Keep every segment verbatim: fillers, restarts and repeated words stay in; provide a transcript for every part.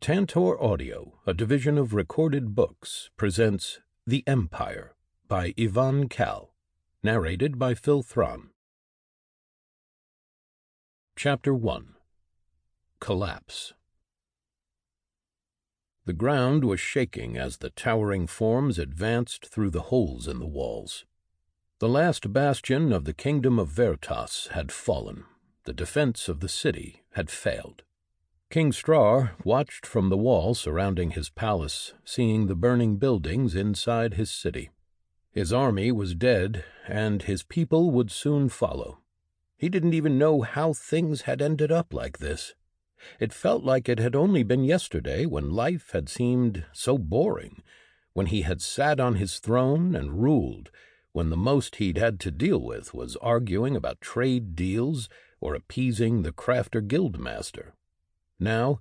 Tantor Audio, a division of Recorded Books, presents The Empire by Ivan Kal, narrated by Phil Thron. Chapter one. Collapse. The ground was shaking as the towering forms advanced through the holes in the walls. The last bastion of the kingdom of Vertas had fallen. The defense of the city had failed. King Strar watched from the wall surrounding his palace, seeing the burning buildings inside his city. His army was dead, and his people would soon follow. He didn't even know how things had ended up like this. It felt like it had only been yesterday when life had seemed so boring, when he had sat on his throne and ruled, when the most he'd had to deal with was arguing about trade deals or appeasing the crafter guildmaster. Now,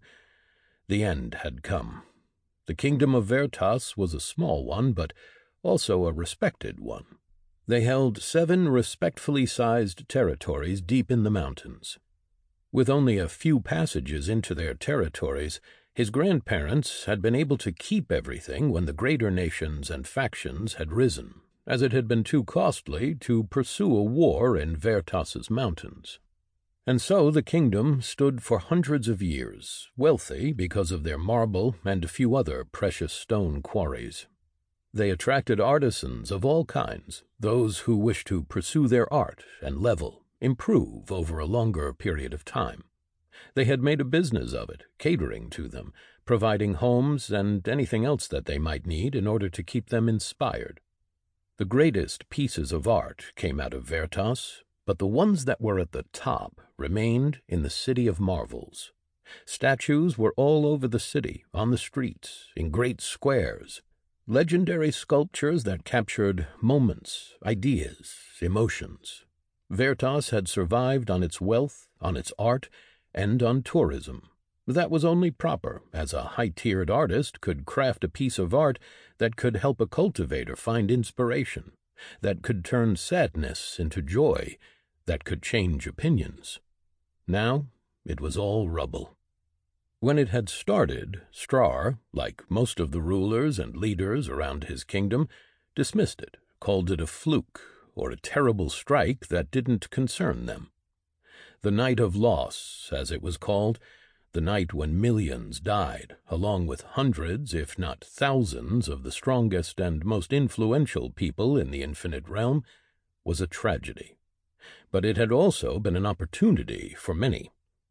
the end had come. The kingdom of Vertas was a small one, but also a respected one. They held seven respectfully sized territories deep in the mountains. With only a few passages into their territories, his grandparents had been able to keep everything when the greater nations and factions had risen, as it had been too costly to pursue a war in Vertas's mountains. And so the kingdom stood for hundreds of years, wealthy because of their marble and a few other precious stone quarries. They attracted artisans of all kinds, those who wished to pursue their art and level, improve over a longer period of time. They had made a business of it, catering to them, providing homes and anything else that they might need in order to keep them inspired. The greatest pieces of art came out of Vertas, but the ones that were at the top remained in the City of Marvels. Statues were all over the city, on the streets, in great squares. Legendary sculptures that captured moments, ideas, emotions. Vertas had survived on its wealth, on its art, and on tourism. That was only proper, as a high-tiered artist could craft a piece of art that could help a cultivator find inspiration, that could turn sadness into joy, that could change opinions. Now it was all rubble. When it had started, Strar, like most of the rulers and leaders around his kingdom, dismissed it, called it a fluke, or a terrible strike that didn't concern them. The night of loss, as it was called, the night when millions died, along with hundreds, if not thousands, of the strongest and most influential people in the Infinite Realm, was a tragedy. But it had also been an opportunity for many.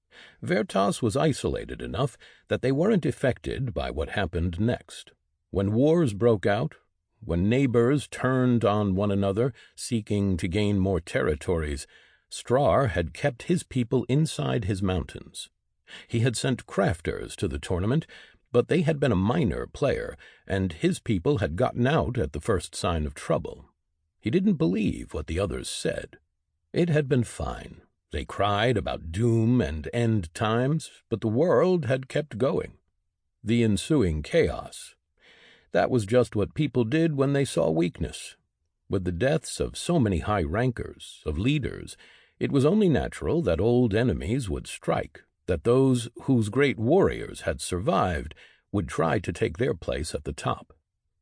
Vertas was isolated enough that they weren't affected by what happened next. When wars broke out, when neighbors turned on one another, seeking to gain more territories, Strar had kept his people inside his mountains. He had sent crafters to the tournament, but they had been a minor player, and his people had gotten out at the first sign of trouble. He didn't believe what the others said. It had been fine. They cried about doom and end times, but the world had kept going. The ensuing chaos. That was just what people did when they saw weakness. With the deaths of so many high rankers, of leaders, it was only natural that old enemies would strike, that those whose great warriors had survived would try to take their place at the top.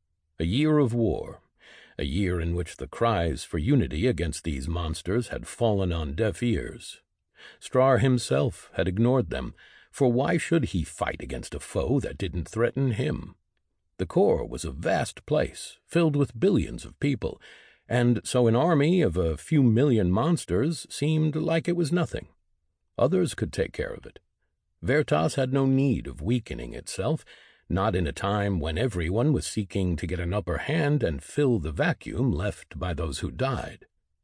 A year of war, a year in which the cries for unity against these monsters had fallen on deaf ears. Strar himself had ignored them, for why should he fight against a foe that didn't threaten him? The core was a vast place, filled with billions of people, and so an army of a few million monsters seemed like it was nothing. Others could take care of it. Vertas had no need of weakening itself, not in a time when everyone was seeking to get an upper hand and fill the vacuum left by those who died.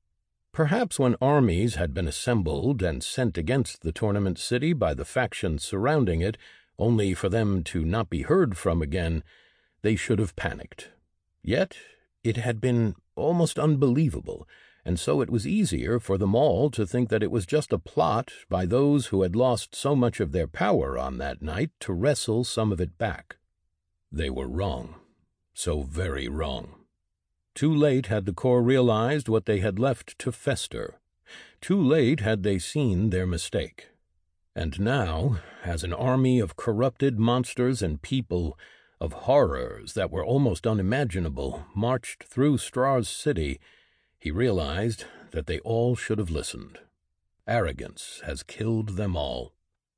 Perhaps when armies had been assembled and sent against the tournament city by the factions surrounding it, only for them to not be heard from again, they should have panicked. Yet it had been almost unbelievable, and so it was easier for them all to think that it was just a plot by those who had lost so much of their power on that night to wrestle some of it back. They were wrong. So very wrong. Too late had the core realized what they had left to fester. Too late had they seen their mistake. And now, as an army of corrupted monsters and people, of horrors that were almost unimaginable, marched through Strah's city, he realized that they all should have listened. Arrogance has killed them all.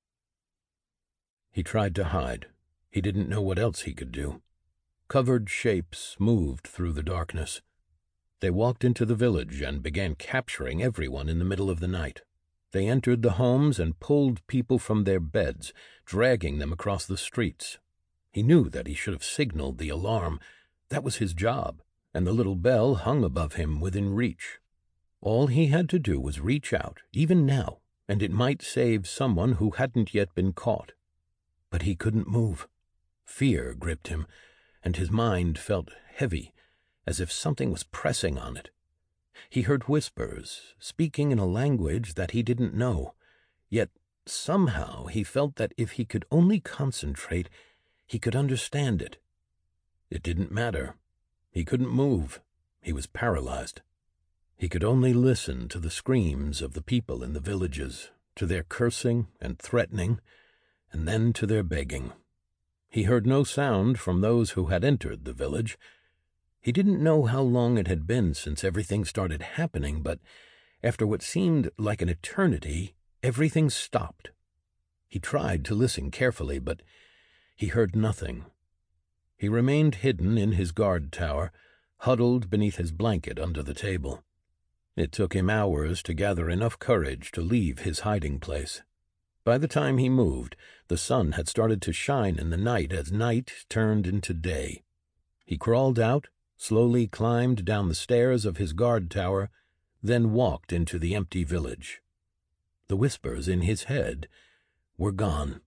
He tried to hide. He didn't know what else he could do. Covered shapes moved through the darkness. They walked into the village and began capturing everyone in the middle of the night. They entered the homes and pulled people from their beds, dragging them across the streets. He knew that he should have signaled the alarm. That was his job, and the little bell hung above him within reach. All he had to do was reach out, even now, and it might save someone who hadn't yet been caught. But he couldn't move. Fear gripped him, and his mind felt heavy, as if something was pressing on it. He heard whispers, speaking in a language that he didn't know, yet somehow he felt that if he could only concentrate, he could understand it. It didn't matter. He couldn't move. He was paralyzed. He could only listen to the screams of the people in the villages, to their cursing and threatening, and then to their begging. He heard no sound from those who had entered the village. He didn't know how long it had been since everything started happening, but after what seemed like an eternity, everything stopped. He tried to listen carefully, but he heard nothing. He remained hidden in his guard tower, huddled beneath his blanket under the table. It took him hours to gather enough courage to leave his hiding place. By the time he moved, the sun had started to shine in the night as night turned into day. He crawled out, slowly climbed down the stairs of his guard tower, then walked into the empty village. The whispers in his head were gone.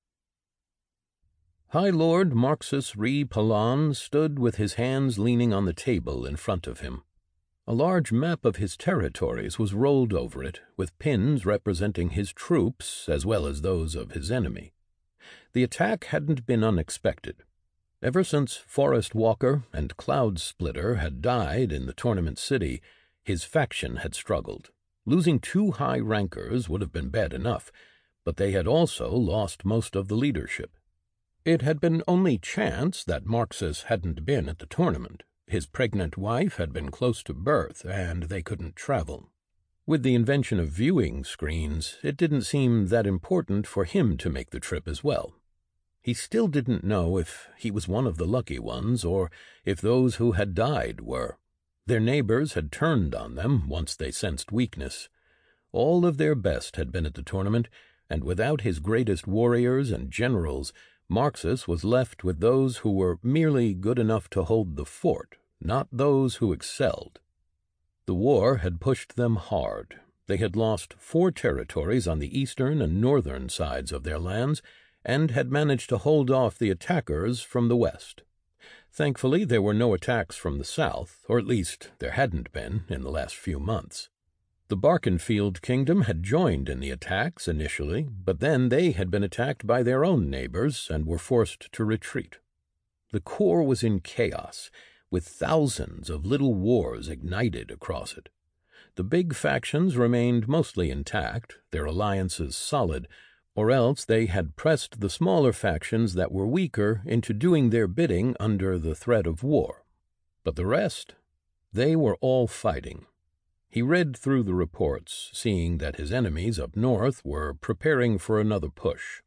High Lord Marxus Ree Palan stood with his hands leaning on the table in front of him. A large map of his territories was rolled over it, with pins representing his troops as well as those of his enemy. The attack hadn't been unexpected. Ever since Forest Walker and Cloud Splitter had died in the Tournament City, his faction had struggled. Losing two high rankers would have been bad enough, but they had also lost most of the leadership. It had been only chance that Marxus hadn't been at the tournament. His pregnant wife had been close to birth, and they couldn't travel. With the invention of viewing screens, it didn't seem that important for him to make the trip as well. He still didn't know if he was one of the lucky ones, or if those who had died were. Their neighbors had turned on them once they sensed weakness. All of their best had been at the tournament, and without his greatest warriors and generals, Marxus was left with those who were merely good enough to hold the fort, not those who excelled. The war had pushed them hard. They had lost four territories on the eastern and northern sides of their lands, and had managed to hold off the attackers from the west. Thankfully, there were no attacks from the south, or at least there hadn't been in the last few months. The Barkenfield Kingdom had joined in the attacks initially, but then they had been attacked by their own neighbors and were forced to retreat. The core was in chaos, with thousands of little wars ignited across it. The big factions remained mostly intact, their alliances solid, or else they had pressed the smaller factions that were weaker into doing their bidding under the threat of war. But the rest, they were all fighting. He read through the reports, seeing that his enemies up north were preparing for another push.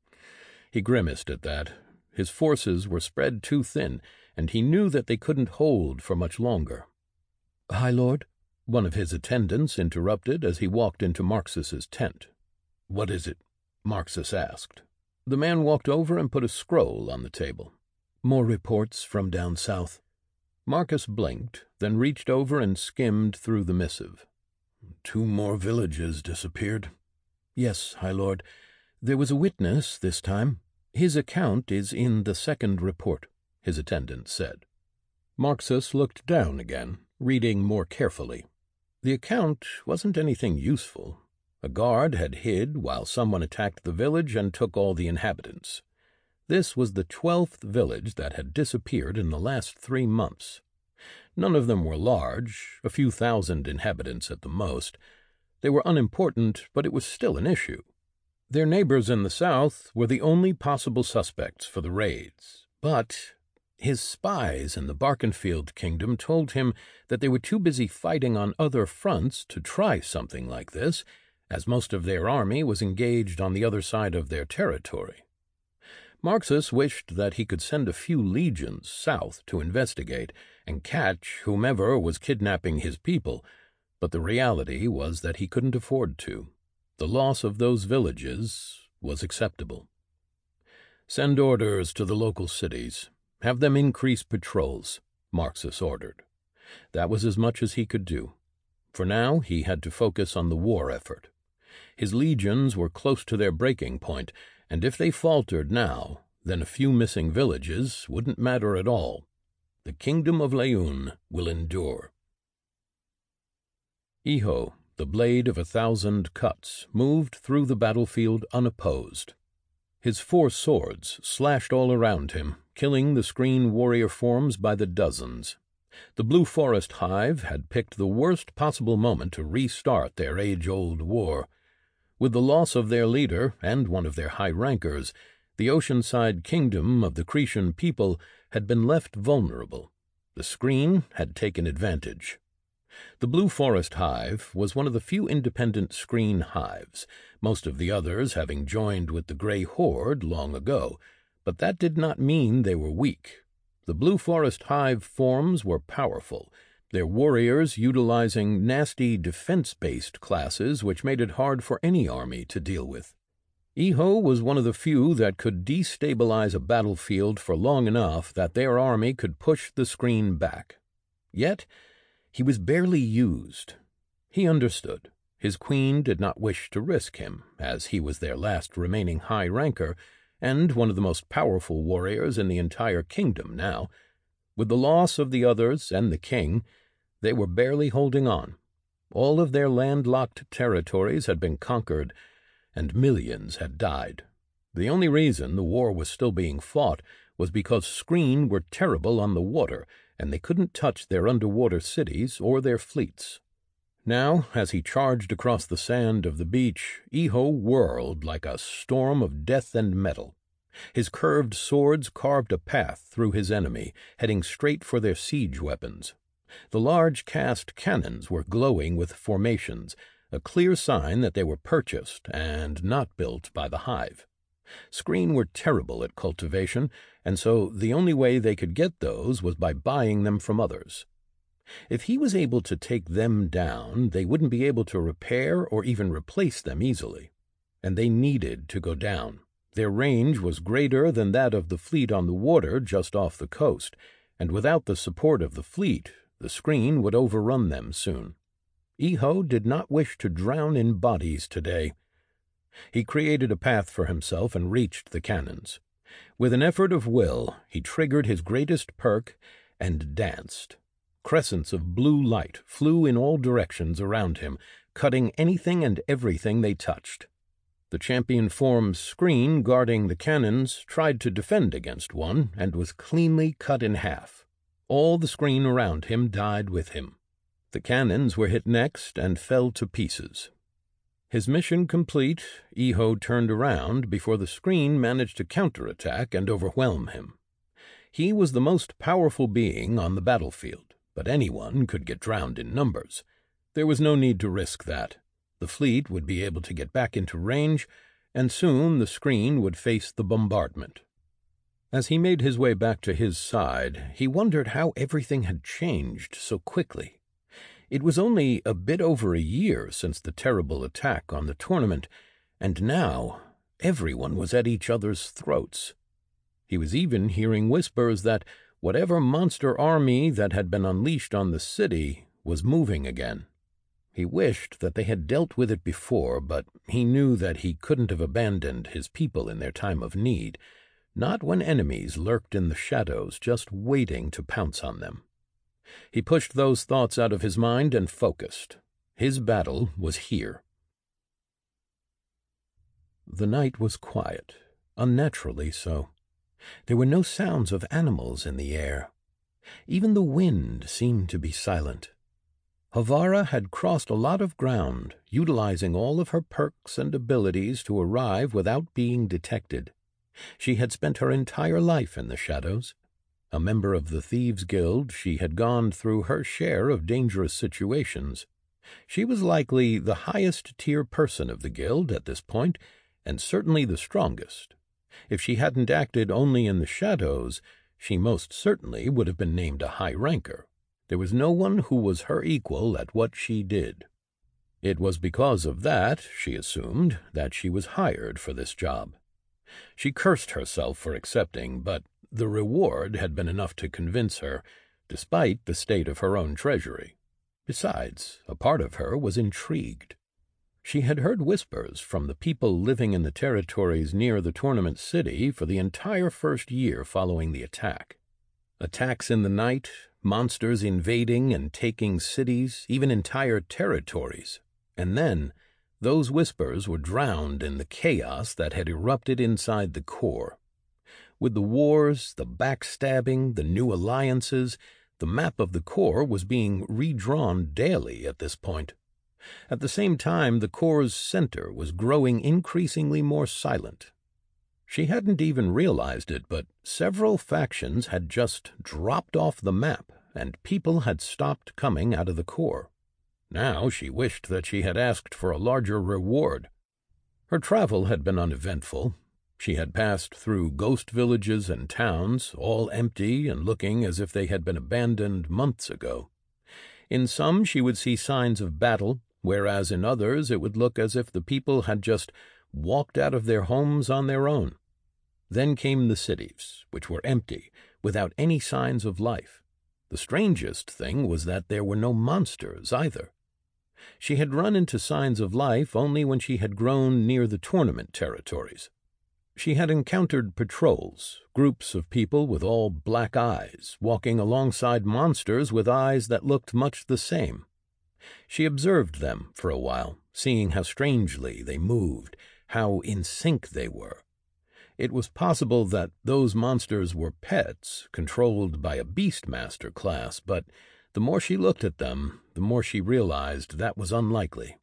He grimaced at that. His forces were spread too thin, and he knew that they couldn't hold for much longer. "High Lord," one of his attendants interrupted as he walked into Marxus's tent. "What is it?" Marxus asked. The man walked over and put a scroll on the table. "More reports from down south." Marcus blinked, then reached over and skimmed through the missive. "Two more villages disappeared." "Yes, High Lord. There was a witness this time. His account is in the second report," his attendant said. Marxus looked down again, reading more carefully. The account wasn't anything useful. A guard had hid while someone attacked the village and took all the inhabitants. This was the twelfth village that had disappeared in the last three months. None of them were large, a few thousand inhabitants at the most. They were unimportant, but it was still an issue. Their neighbors in the south were the only possible suspects for the raids, but his spies in the Barkenfield kingdom told him that they were too busy fighting on other fronts to try something like this, as most of their army was engaged on the other side of their territory. Marxus wished that he could send a few legions south to investigate and catch whomever was kidnapping his people, but the reality was that he couldn't afford to. The loss of those villages was acceptable. Send orders to the local cities. Have them increase patrols, Marxus ordered. That was as much as he could do. For now, he had to focus on the war effort. His legions were close to their breaking point, and if they faltered now, then a few missing villages wouldn't matter at all. The kingdom of Leun will endure. Iho, the blade of a thousand cuts, moved through the battlefield unopposed. His four swords slashed all around him, killing the screen warrior forms by the dozens. The Blue Forest Hive had picked the worst possible moment to restart their age-old war. With the loss of their leader and one of their high-rankers, the Oceanside kingdom of the Cretan people had been left vulnerable. The screen had taken advantage. The Blue Forest Hive was one of the few independent screen hives, most of the others having joined with the Grey Horde long ago, but that did not mean they were weak. The Blue Forest Hive forms were powerful, their warriors utilizing nasty defense-based classes which made it hard for any army to deal with. Iho was one of the few that could destabilize a battlefield for long enough that their army could push the screen back. Yet, he was barely used. He understood. His queen did not wish to risk him, as he was their last remaining high ranker, and one of the most powerful warriors in the entire kingdom now. With the loss of the others and the king, they were barely holding on. All of their landlocked territories had been conquered, and millions had died. The only reason the war was still being fought was because screen were terrible on the water, and they couldn't touch their underwater cities or their fleets. Now, as he charged across the sand of the beach, Iho whirled like a storm of death and metal. His curved swords carved a path through his enemy, heading straight for their siege weapons. The large cast cannons were glowing with formations, a clear sign that they were purchased and not built by the Hive. Screen were terrible at cultivation, and so the only way they could get those was by buying them from others. If he was able to take them down, they wouldn't be able to repair or even replace them easily. And they needed to go down. Their range was greater than that of the fleet on the water just off the coast, and without the support of the fleet, the screen would overrun them soon. Iho did not wish to drown in bodies today. He created a path for himself and reached the cannons. With an effort of will, he triggered his greatest perk and danced. Crescents of blue light flew in all directions around him, cutting anything and everything they touched. The champion form's screen guarding the cannons tried to defend against one and was cleanly cut in half. All the screen around him died with him. The cannons were hit next and fell to pieces. His mission complete, Iho turned around before the screen managed to counterattack and overwhelm him. He was the most powerful being on the battlefield, but anyone could get drowned in numbers. There was no need to risk that. The fleet would be able to get back into range, and soon the screen would face the bombardment. As he made his way back to his side, he wondered how everything had changed so quickly. It was only a bit over a year since the terrible attack on the tournament, and now everyone was at each other's throats. He was even hearing whispers that whatever monster army that had been unleashed on the city was moving again. He wished that they had dealt with it before, but he knew that he couldn't have abandoned his people in their time of need, not when enemies lurked in the shadows just waiting to pounce on them. He pushed those thoughts out of his mind and focused. His battle was here. The night was quiet, unnaturally so. There were no sounds of animals in the air. Even the wind seemed to be silent. Havara had crossed a lot of ground, utilizing all of her perks and abilities to arrive without being detected. She had spent her entire life in the shadows. A member of the Thieves' Guild, she had gone through her share of dangerous situations. She was likely the highest-tier person of the guild at this point, and certainly the strongest. If she hadn't acted only in the shadows, she most certainly would have been named a high ranker. There was no one who was her equal at what she did. It was because of that, she assumed, that she was hired for this job. She cursed herself for accepting, but the reward had been enough to convince her, despite the state of her own treasury. Besides, a part of her was intrigued. She had heard whispers from the people living in the territories near the tournament city for the entire first year following the attack. Attacks in the night, monsters invading and taking cities, even entire territories. And then, those whispers were drowned in the chaos that had erupted inside the core. With the wars, the backstabbing, the new alliances, the map of the core was being redrawn daily at this point. At the same time, the core's center was growing increasingly more silent. She hadn't even realized it, but several factions had just dropped off the map, and people had stopped coming out of the core. Now she wished that she had asked for a larger reward. Her travel had been uneventful. She had passed through ghost villages and towns, all empty and looking as if they had been abandoned months ago. In some she would see signs of battle, whereas in others it would look as if the people had just walked out of their homes on their own. Then came the cities, which were empty, without any signs of life. The strangest thing was that there were no monsters either. She had run into signs of life only when she had grown near the tournament territories. She had encountered patrols, groups of people with all black eyes, walking alongside monsters with eyes that looked much the same. She observed them for a while, seeing how strangely they moved, how in sync they were. It was possible that those monsters were pets, controlled by a Beastmaster class, but the more she looked at them, the more she realized that was unlikely.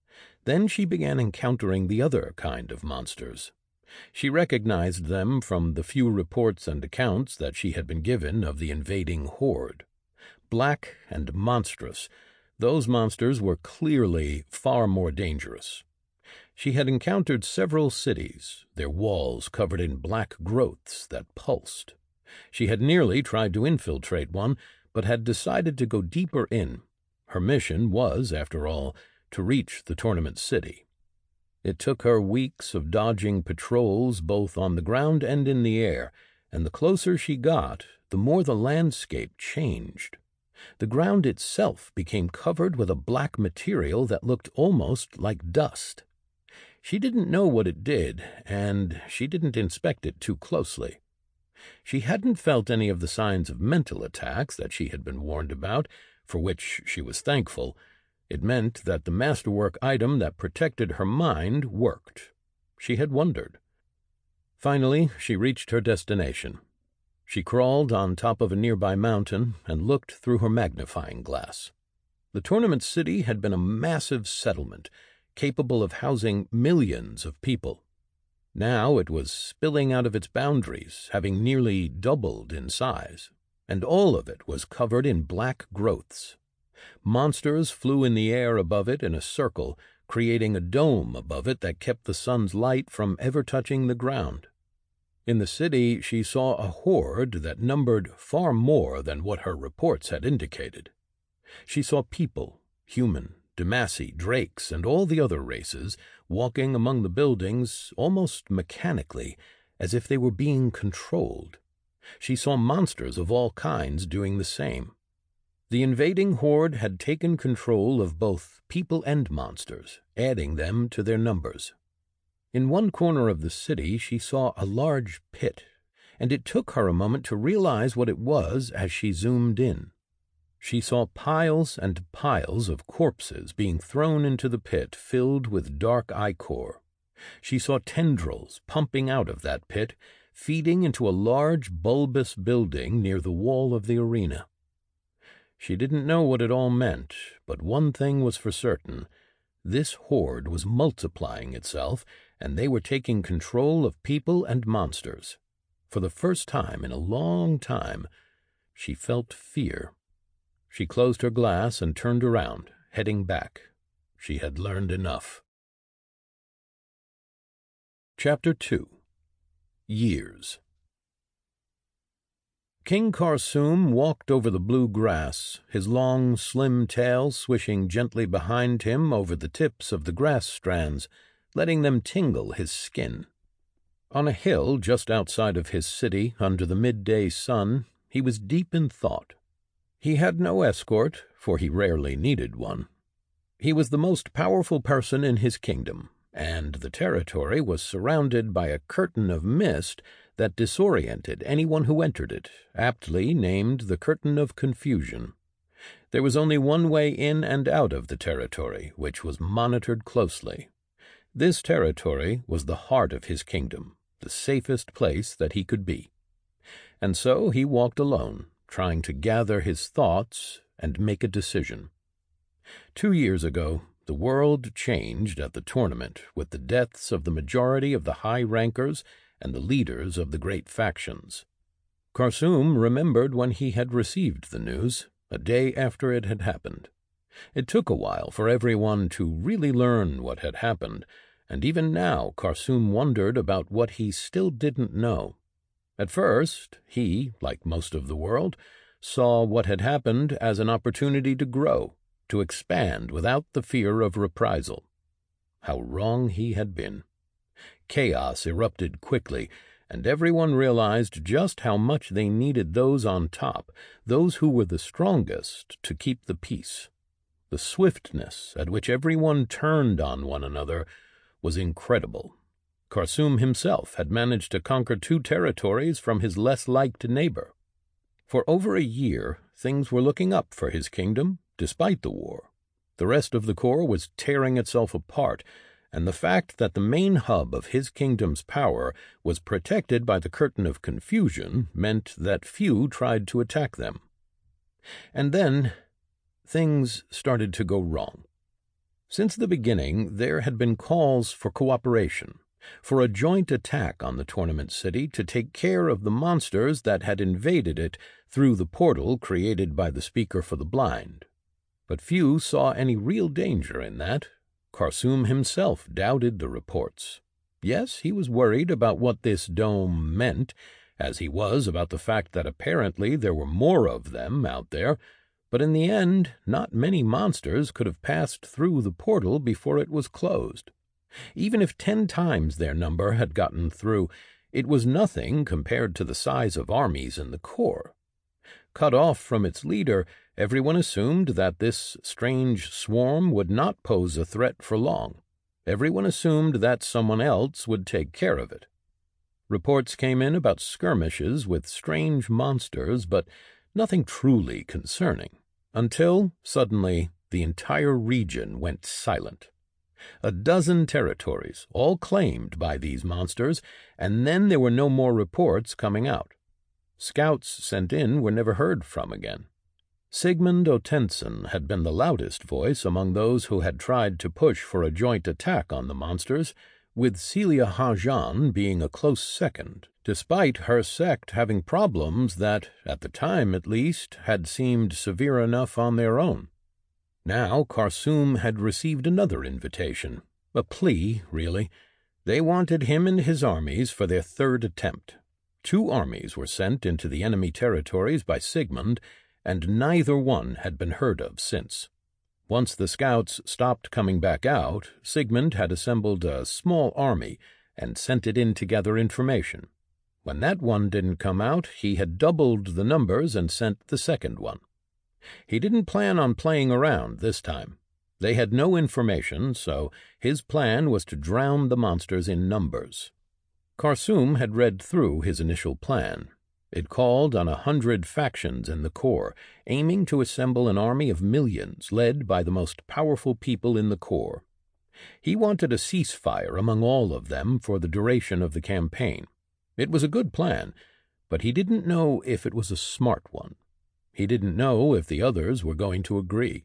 Then she began encountering the other kind of monsters. She recognized them from the few reports and accounts that she had been given of the invading horde. Black and monstrous, those monsters were clearly far more dangerous. She had encountered several cities, their walls covered in black growths that pulsed. She had nearly tried to infiltrate one, but had decided to go deeper in. Her mission was, after all, to reach the tournament city. It took her weeks of dodging patrols both on the ground and in the air, and the closer she got, the more the landscape changed. The ground itself became covered with a black material that looked almost like dust. She didn't know what it did, and she didn't inspect it too closely. She hadn't felt any of the signs of mental attacks that she had been warned about, for which she was thankful. It meant that the masterwork item that protected her mind worked. She had wondered. Finally, she reached her destination. She crawled on top of a nearby mountain and looked through her magnifying glass. The tournament city had been a massive settlement, capable of housing millions of people. Now it was spilling out of its boundaries, having nearly doubled in size, and all of it was covered in black growths. Monsters flew in the air above it in a circle, creating a dome above it that kept the sun's light from ever touching the ground. In the city she saw a horde that numbered far more than what her reports had indicated. She saw people, human, Demaci, Drakes, and all the other races, walking among the buildings almost mechanically, as if they were being controlled. She saw monsters of all kinds doing the same. The invading horde had taken control of both people and monsters, adding them to their numbers. In one corner of the city she saw a large pit, and it took her a moment to realize what it was as she zoomed in. She saw piles and piles of corpses being thrown into the pit filled with dark ichor. She saw tendrils pumping out of that pit, feeding into a large bulbous building near the wall of the arena. She didn't know what it all meant, but one thing was for certain. This horde was multiplying itself, and they were taking control of people and monsters. For the first time in a long time, she felt fear. She closed her glass and turned around, heading back. She had learned enough. Chapter two. Years. King Kharsum walked over the blue grass, his long, slim tail swishing gently behind him over the tips of the grass strands, letting them tingle his skin. On a hill just outside of his city, under the midday sun, he was deep in thought. He had no escort, for he rarely needed one. He was the most powerful person in his kingdom, and the territory was surrounded by a curtain of mist that disoriented anyone who entered it, aptly named the Curtain of Confusion. There was only one way in and out of the territory, which was monitored closely. This territory was the heart of his kingdom, the safest place that he could be. And so he walked alone, trying to gather his thoughts and make a decision. Two years ago, the world changed at the tournament with the deaths of the majority of the high rankers and the leaders of the great factions. Kharsum remembered when he had received the news, a day after it had happened. It took a while for everyone to really learn what had happened, and even now Kharsum wondered about what he still didn't know. At first, he, like most of the world, saw what had happened as an opportunity to grow, to expand without the fear of reprisal. How wrong he had been. Chaos erupted quickly, and everyone realized just how much they needed those on top, those who were the strongest, to keep the peace. The swiftness at which everyone turned on one another was incredible. Kharsum himself had managed to conquer two territories from his less-liked neighbor. For over a year, things were looking up for his kingdom, despite the war. The rest of the core was tearing itself apart, and the fact that the main hub of his kingdom's power was protected by the Curtain of Confusion meant that few tried to attack them. And then, things started to go wrong. Since the beginning, there had been calls for cooperation, for a joint attack on the tournament city to take care of the monsters that had invaded it through the portal created by the Speaker for the Blind. But few saw any real danger in that. Kharsum himself doubted the reports. Yes, he was worried about what this dome meant, as he was about the fact that apparently there were more of them out there, but in the end, not many monsters could have passed through the portal before it was closed. Even if ten times their number had gotten through, it was nothing compared to the size of armies in the core. Cut off from its leader, everyone assumed that this strange swarm would not pose a threat for long. Everyone assumed that someone else would take care of it. Reports came in about skirmishes with strange monsters, but nothing truly concerning, until, suddenly, the entire region went silent. A dozen territories, all claimed by these monsters, and then there were no more reports coming out. Scouts sent in were never heard from again. Sigmund Otensen had been the loudest voice among those who had tried to push for a joint attack on the monsters, with Celia Hajan being a close second, despite her sect having problems that, at the time at least, had seemed severe enough on their own. Now Kharsum had received another invitation, a plea, really. They wanted him and his armies for their third attempt. Two armies were sent into the enemy territories by Sigmund, and neither one had been heard of since. Once the scouts stopped coming back out, Sigmund had assembled a small army and sent it in to gather information. When that one didn't come out, he had doubled the numbers and sent the second one. He didn't plan on playing around this time. They had no information, so his plan was to drown the monsters in numbers. Kharsum had read through his initial plan. It called on a hundred factions in the core, aiming to assemble an army of millions led by the most powerful people in the core. He wanted a ceasefire among all of them for the duration of the campaign. It was a good plan, but he didn't know if it was a smart one. He didn't know if the others were going to agree.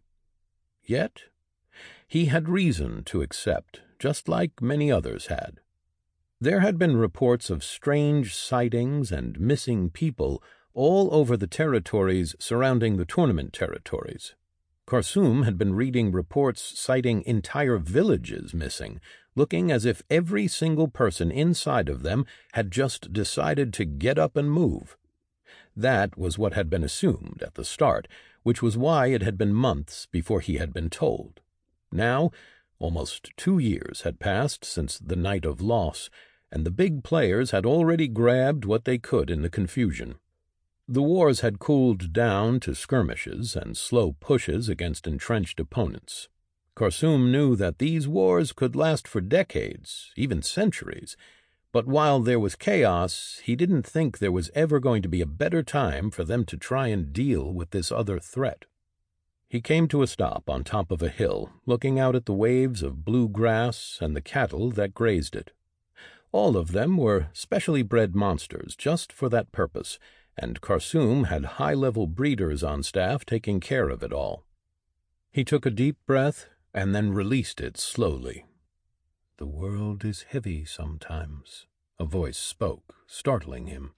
Yet he had reason to accept, just like many others had. There had been reports of strange sightings and missing people all over the territories surrounding the tournament territories. Karsum had been reading reports citing entire villages missing, looking as if every single person inside of them had just decided to get up and move. That was what had been assumed at the start, which was why it had been months before he had been told. Now, almost two years had passed since the night of loss, and the big players had already grabbed what they could in the confusion. The wars had cooled down to skirmishes and slow pushes against entrenched opponents. Karsum knew that these wars could last for decades, even centuries, but while there was chaos, he didn't think there was ever going to be a better time for them to try and deal with this other threat. He came to a stop on top of a hill, looking out at the waves of blue grass and the cattle that grazed it. All of them were specially bred monsters just for that purpose, and Karsum had high-level breeders on staff taking care of it all. He took a deep breath and then released it slowly. "The world is heavy sometimes," a voice spoke, startling him.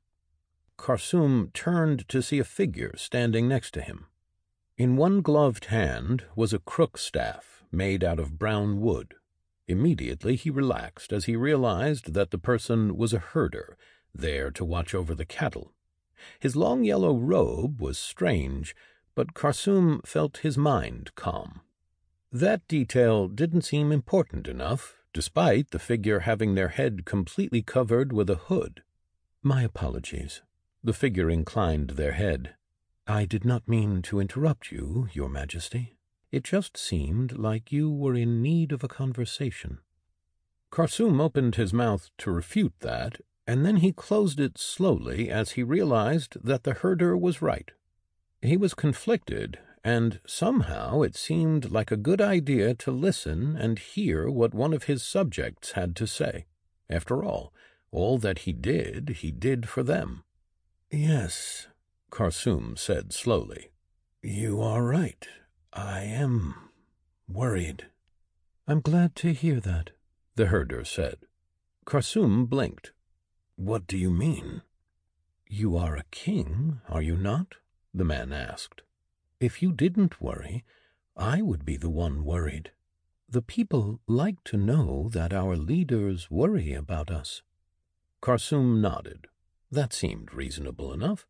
Karsum turned to see a figure standing next to him. In one gloved hand was a crook staff made out of brown wood. Immediately he relaxed as he realized that the person was a herder, there to watch over the cattle. His long yellow robe was strange, but Karsum felt his mind calm. That detail didn't seem important enough, despite the figure having their head completely covered with a hood. "My apologies." The figure inclined their head. "I did not mean to interrupt you, Your Majesty. It just seemed like you were in need of a conversation." Karsum opened his mouth to refute that, and then he closed it slowly as he realized that the herder was right. He was conflicted, and somehow it seemed like a good idea to listen and hear what one of his subjects had to say. After all, all that he did, he did for them. "Yes," Karsum said slowly. "You are right. I am worried." "I'm glad to hear that," the herder said. Karsum blinked. "What do you mean?" "You are a king, are you not?" the man asked. "If you didn't worry, I would be the one worried. The people like to know that our leaders worry about us." Karsum nodded. That seemed reasonable enough.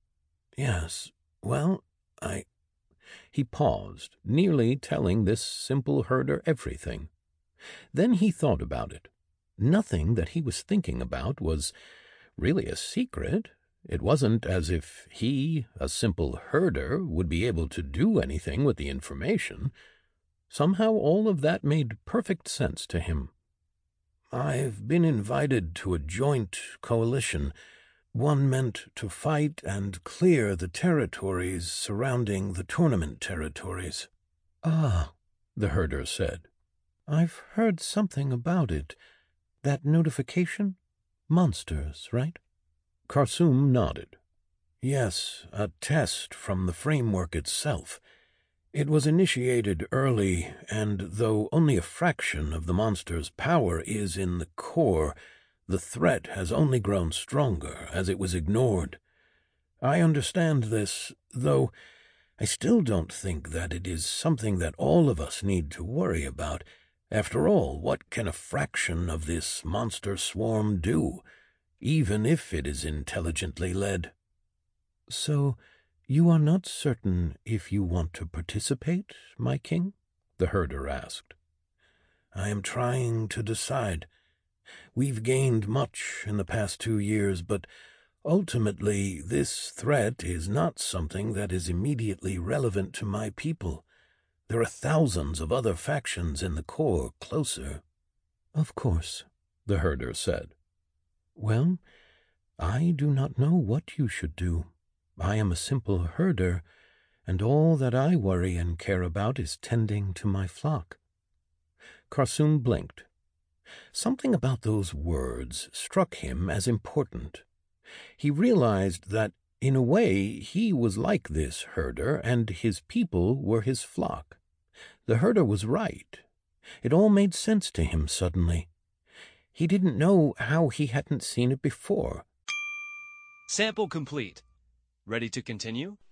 "Yes, well, I—" He paused, nearly telling this simple herder everything. Then he thought about it. Nothing that he was thinking about was really a secret. It wasn't as if he, a simple herder, would be able to do anything with the information. Somehow all of that made perfect sense to him. "I've been invited to a joint coalition, one meant to fight and clear the territories surrounding the tournament territories." "Ah," the herder said. "I've heard something about it. That notification? Monsters, right?" Karsum nodded. "Yes, a test from the framework itself. It was initiated early, and though only a fraction of the monster's power is in the core, the threat has only grown stronger as it was ignored. I understand this, though I still don't think that it is something that all of us need to worry about. After all, what can a fraction of this monster swarm do, even if it is intelligently led?" "So you are not certain if you want to participate, my king?" the herder asked. "I am trying to decide. We've gained much in the past two years, but ultimately this threat is not something that is immediately relevant to my people. There are thousands of other factions in the core closer." "Of course," the herder said. "Well, I do not know what you should do. I am a simple herder, and all that I worry and care about is tending to my flock." Karsum blinked. Something about those words struck him as important. He realized that In a way, he was like this herder, and his people were his flock. The herder was right. It all made sense to him suddenly. He didn't know how he hadn't seen it before. Sample complete. Ready to continue?